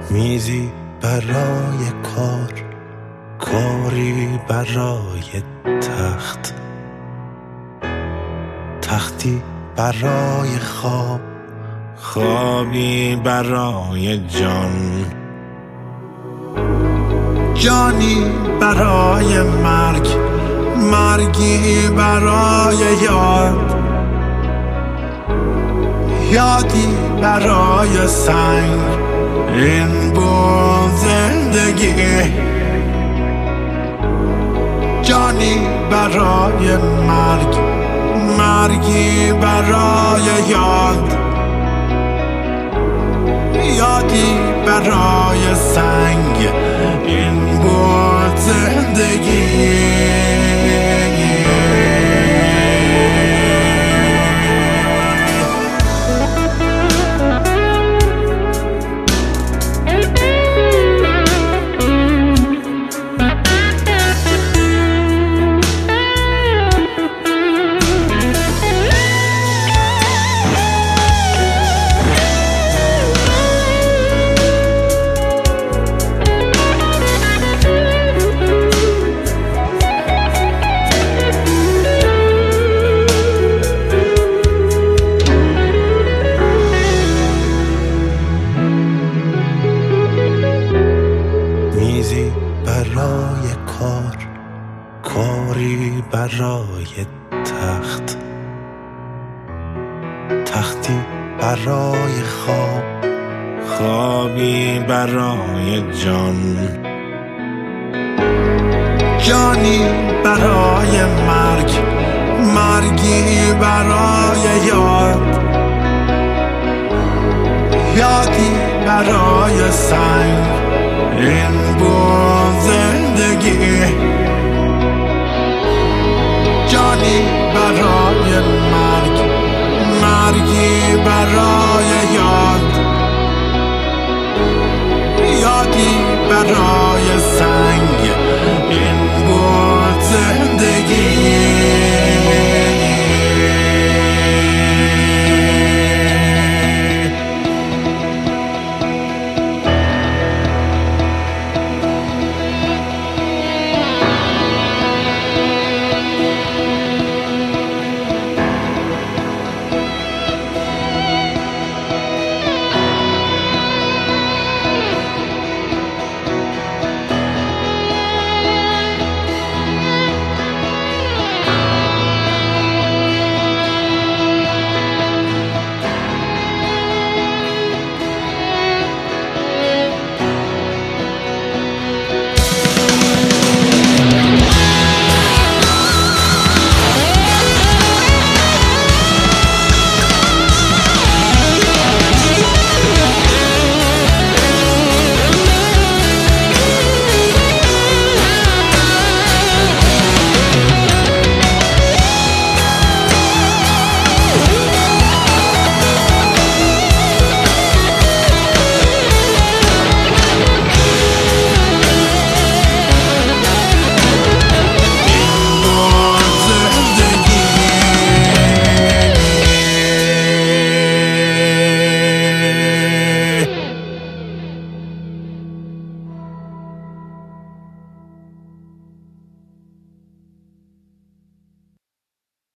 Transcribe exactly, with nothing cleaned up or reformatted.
میزی برای کار، کاری برای تخت، تختی برای خواب، خوابی برای جان، جانی برای مرگ، مرگی برای یاد، یادی برای سنگ. این بود زندگی، جانی برای مرگ، مرگی برای یاد، یادی برای سنگ. این بود زندگی. میزی برای کار، کاری برای تخت، تختی برای خواب، خوابی برای جان، جانی برای مرگ، مرگی برای یاد، یادی برای سنگ. این بود زندگی، جانی برای مرگ، مرگی برای یاد، یادی برای سنگ.